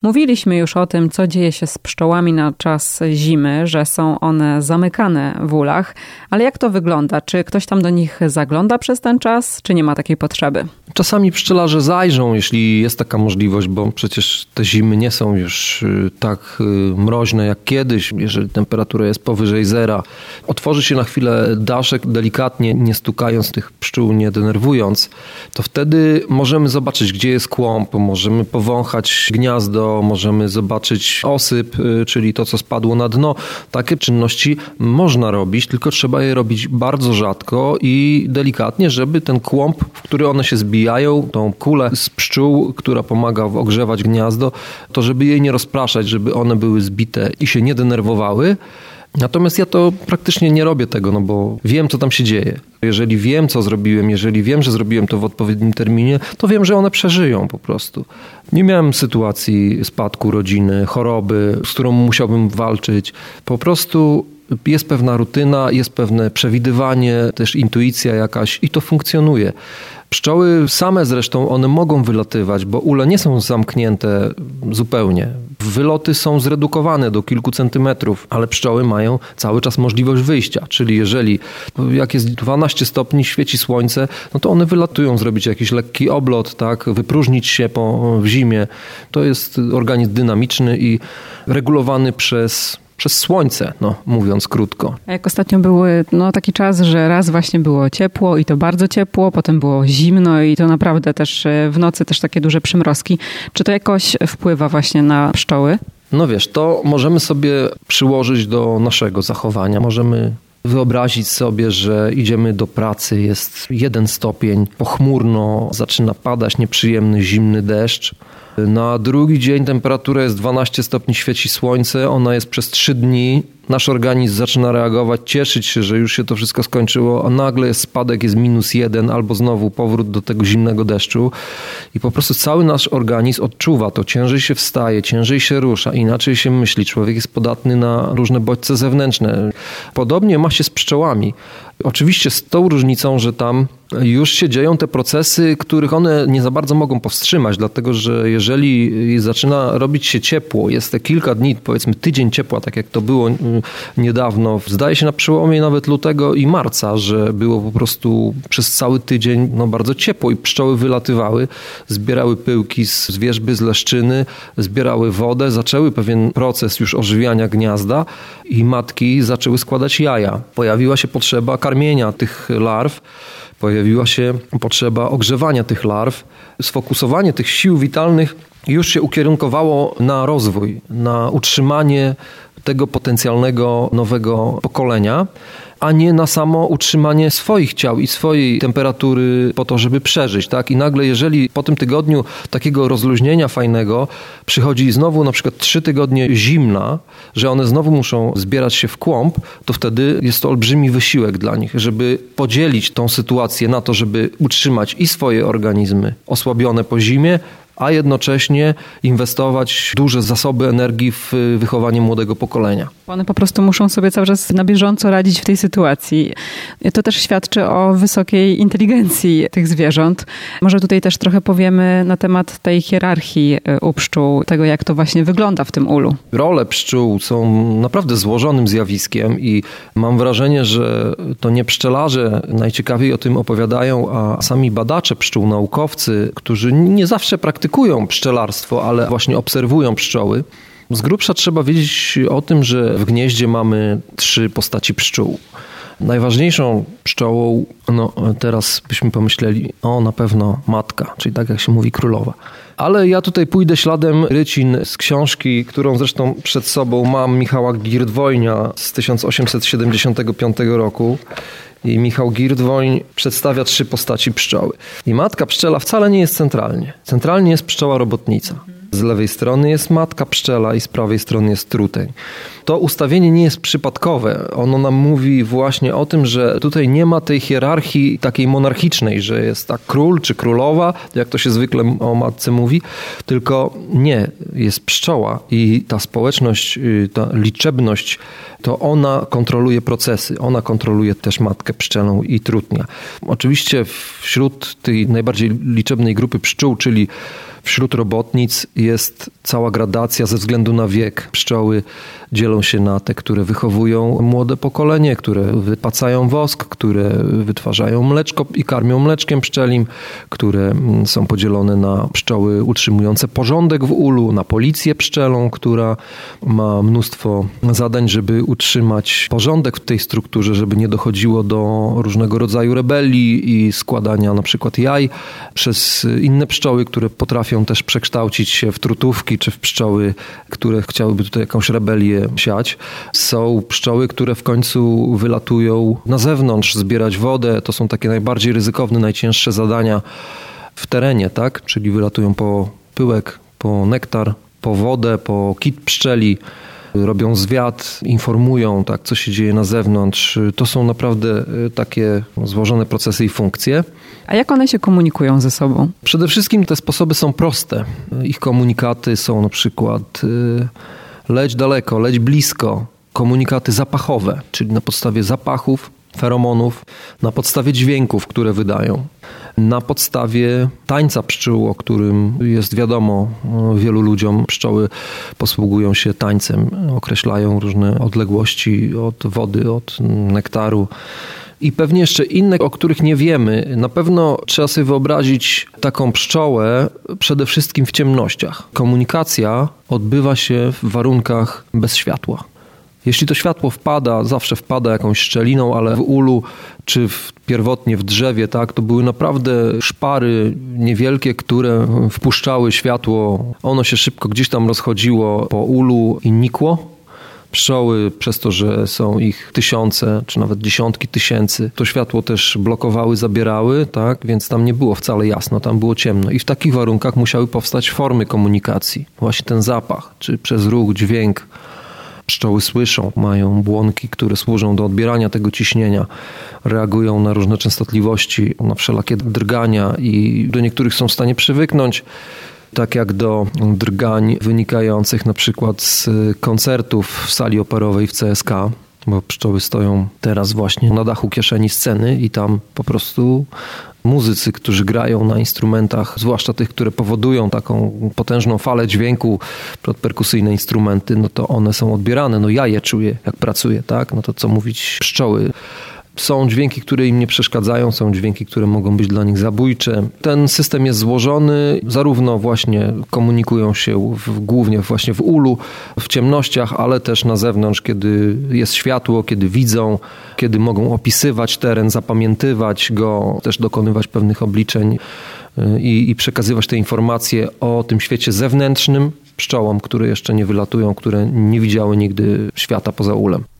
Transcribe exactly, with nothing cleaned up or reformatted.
Mówiliśmy już o tym, co dzieje się z pszczołami na czas zimy, że są one zamykane w ulach, ale jak to wygląda? Czy ktoś tam do nich zagląda przez ten czas, czy nie ma takiej potrzeby? Czasami pszczelarze zajrzą, jeśli jest taka możliwość, bo przecież te zimy nie są już tak mroźne jak kiedyś, jeżeli temperatura jest powyżej zera. Otworzy się na chwilę daszek, delikatnie, nie stukając tych pszczół, nie denerwując, to wtedy możemy zobaczyć, gdzie jest kłąb, możemy powąchać gniazdo, możemy zobaczyć osyp, czyli to, co spadło na dno. Takie czynności można robić, tylko trzeba je robić bardzo rzadko i delikatnie, żeby ten kłąb, w który one się zbijają, tą kulę z pszczół, która pomaga ogrzewać gniazdo, to żeby jej nie rozpraszać, żeby one były zbite i się nie denerwowały. Natomiast ja to praktycznie nie robię tego, no bo wiem, co tam się dzieje. Jeżeli wiem, co zrobiłem, jeżeli wiem, że zrobiłem to w odpowiednim terminie, to wiem, że one przeżyją po prostu. Nie miałem sytuacji spadku rodziny, choroby, z którą musiałbym walczyć. Po prostu jest pewna rutyna, jest pewne przewidywanie, też intuicja jakaś i to funkcjonuje. Pszczoły same zresztą, one mogą wylatywać, bo ule nie są zamknięte zupełnie. Wyloty są zredukowane do kilku centymetrów, ale pszczoły mają cały czas możliwość wyjścia. Czyli jeżeli jak jest dwanaście stopni, świeci słońce, no to one wylatują, zrobić jakiś lekki oblot, tak, wypróżnić się po, w zimie. To jest organizm dynamiczny i regulowany przez... przez słońce, no, mówiąc krótko. A jak ostatnio był no, taki czas, że raz właśnie było ciepło i to bardzo ciepło, potem było zimno i to naprawdę też w nocy też takie duże przymrozki. Czy to jakoś wpływa właśnie na pszczoły? No wiesz, to możemy sobie przyłożyć do naszego zachowania. Możemy wyobrazić sobie, że idziemy do pracy, jest jeden stopień, pochmurno, zaczyna padać nieprzyjemny, zimny deszcz. Na drugi dzień temperatura jest dwanaście stopni, świeci słońce, ona jest przez trzy dni. Nasz organizm zaczyna reagować, cieszyć się, że już się to wszystko skończyło, a nagle jest spadek, jest minus jeden albo znowu powrót do tego zimnego deszczu i po prostu cały nasz organizm odczuwa to, ciężej się wstaje, ciężej się rusza, inaczej się myśli. Człowiek jest podatny na różne bodźce zewnętrzne. Podobnie ma się z pszczołami. Oczywiście z tą różnicą, że tam już się dzieją te procesy, których one nie za bardzo mogą powstrzymać, dlatego że jeżeli zaczyna robić się ciepło, jest te kilka dni, powiedzmy tydzień ciepła, tak jak to było niedawno, zdaje się na przełomie nawet lutego i marca, że było po prostu przez cały tydzień no, bardzo ciepło i pszczoły wylatywały, zbierały pyłki z wierzby, z leszczyny, zbierały wodę, zaczęły pewien proces już ożywiania gniazda i matki zaczęły składać jaja. Pojawiła się potrzeba karmienia tych larw, pojawiła się potrzeba ogrzewania tych larw, sfokusowanie tych sił witalnych już się ukierunkowało na rozwój, na utrzymanie tego potencjalnego nowego pokolenia, a nie na samo utrzymanie swoich ciał i swojej temperatury po to, żeby przeżyć. Tak? I nagle, jeżeli po tym tygodniu takiego rozluźnienia fajnego przychodzi znowu na przykład trzy tygodnie zimna, że one znowu muszą zbierać się w kłąb, to wtedy jest to olbrzymi wysiłek dla nich, żeby podzielić tą sytuację na to, żeby utrzymać i swoje organizmy osłabione po zimie, a jednocześnie inwestować duże zasoby energii w wychowanie młodego pokolenia. One po prostu muszą sobie cały czas na bieżąco radzić w tej sytuacji. To też świadczy o wysokiej inteligencji tych zwierząt. Może tutaj też trochę powiemy na temat tej hierarchii u pszczół, tego jak to właśnie wygląda w tym ulu. Role pszczół są naprawdę złożonym zjawiskiem i mam wrażenie, że to nie pszczelarze najciekawiej o tym opowiadają, a sami badacze pszczół, naukowcy, którzy nie zawsze praktykują pszczelarstwo, ale właśnie obserwują pszczoły. Z grubsza trzeba wiedzieć o tym, że w gnieździe mamy trzy postaci pszczół. Najważniejszą pszczołą, no teraz byśmy pomyśleli, o na pewno matka, czyli tak jak się mówi królowa. Ale ja tutaj pójdę śladem rycin z książki, którą zresztą przed sobą mam, Michała Girdwoinia z tysiąc osiemset siedemdziesiątego piątego roku. I Michał Girdwoń przedstawia trzy postaci pszczoły. I matka pszczela wcale nie jest centralnie. Centralnie jest pszczoła robotnica. Z lewej strony jest matka pszczela i z prawej strony jest truteń. To ustawienie nie jest przypadkowe. Ono nam mówi właśnie o tym, że tutaj nie ma tej hierarchii takiej monarchicznej, że jest tak król czy królowa, jak to się zwykle o matce mówi, tylko nie, jest pszczoła i ta społeczność, ta liczebność to ona kontroluje procesy, ona kontroluje też matkę pszczelą i trutnia. Oczywiście wśród tej najbardziej liczebnej grupy pszczół, czyli wśród robotnic, jest cała gradacja ze względu na wiek. Pszczoły dzielą się na te, które wychowują młode pokolenie, które wypacają wosk, które wytwarzają mleczko i karmią mleczkiem pszczelim, które są podzielone na pszczoły utrzymujące porządek w ulu, na policję pszczelą, która ma mnóstwo zadań, żeby utrzymać porządek w tej strukturze, żeby nie dochodziło do różnego rodzaju rebelii i składania na przykład jaj przez inne pszczoły, które potrafią też przekształcić się w trutówki czy w pszczoły, które chciałyby tutaj jakąś rebelię siać. Są pszczoły, które w końcu wylatują na zewnątrz, zbierać wodę. To są takie najbardziej ryzykowne, najcięższe zadania w terenie, tak? Czyli wylatują po pyłek, po nektar, po wodę, po kit pszczeli, robią zwiat, informują, tak, co się dzieje na zewnątrz. To są naprawdę takie złożone procesy i funkcje. A jak one się komunikują ze sobą? Przede wszystkim te sposoby są proste. Ich komunikaty są na przykład leć daleko, leć blisko. Komunikaty zapachowe, czyli na podstawie zapachów, feromonów, na podstawie dźwięków, które wydają. Na podstawie tańca pszczół, o którym jest wiadomo wielu ludziom, pszczoły posługują się tańcem, określają różne odległości od wody, od nektaru i pewnie jeszcze inne, o których nie wiemy. Na pewno trzeba sobie wyobrazić taką pszczołę przede wszystkim w ciemnościach. Komunikacja odbywa się w warunkach bez światła. Jeśli to światło wpada, zawsze wpada jakąś szczeliną, ale w ulu czy w, pierwotnie w drzewie, tak, to były naprawdę szpary niewielkie, które wpuszczały światło. Ono się szybko gdzieś tam rozchodziło po ulu i nikło. Pszczoły, przez to, że są ich tysiące, czy nawet dziesiątki tysięcy, to światło też blokowały, zabierały, tak, więc tam nie było wcale jasno, tam było ciemno. I w takich warunkach musiały powstać formy komunikacji. Właśnie ten zapach, czy przez ruch, dźwięk. Pszczoły słyszą, mają błonki, które służą do odbierania tego ciśnienia, reagują na różne częstotliwości, na wszelakie drgania i do niektórych są w stanie przywyknąć, tak jak do drgań wynikających na przykład z koncertów w sali operowej w C S K, bo pszczoły stoją teraz właśnie na dachu kieszeni sceny i tam po prostu muzycy, którzy grają na instrumentach, zwłaszcza tych, które powodują taką potężną falę dźwięku, perkusyjne instrumenty, no to one są odbierane. No ja je czuję, jak pracuję, tak? No to co mówić pszczoły. Są dźwięki, które im nie przeszkadzają, są dźwięki, które mogą być dla nich zabójcze. Ten system jest złożony, zarówno właśnie komunikują się w, głównie właśnie w ulu, w ciemnościach, ale też na zewnątrz, kiedy jest światło, kiedy widzą, kiedy mogą opisywać teren, zapamiętywać go, też dokonywać pewnych obliczeń i, i przekazywać te informacje o tym świecie zewnętrznym pszczołom, które jeszcze nie wylatują, które nie widziały nigdy świata poza ulem.